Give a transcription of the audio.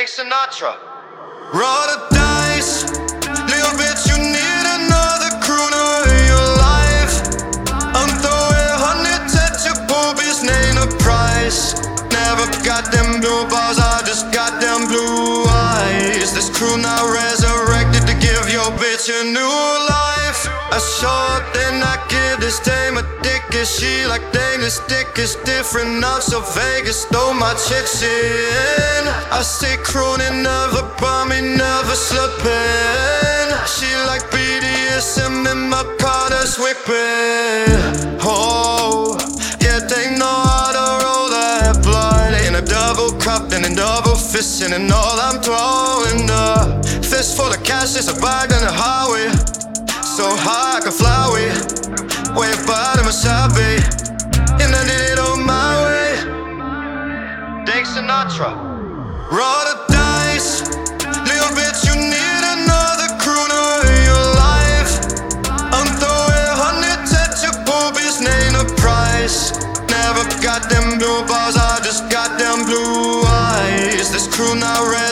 Frank Sinatra. Roll the dice, little bitch, you need another crooner in your life. I'm throwing hundreds at your boobies, name the price. Never got them blue balls, I just got them blue eyes. This crew now resurrected to give your bitch a new life. I show up, then I give this dame a dick. Is she like dang, this dick is different, not so Vegas. Throw my chicks in. I say crooning, never bumming, never slipping. She like BDSM in my car, that's whipping. Oh, yeah, they know how to roll that blood in a double cup and in double fisting. And all I'm throwing up, fist full of cash, is a bag on the highway. So high I can fly away, way bottom of Sabe. And I did it on my way. Frank Sinatra. Roll the dice, little bitch, you need another crooner in your life. I'm throwing hundreds at your boobies, name the price. Never got them blue balls, I just got them blue eyes. This crew now ready.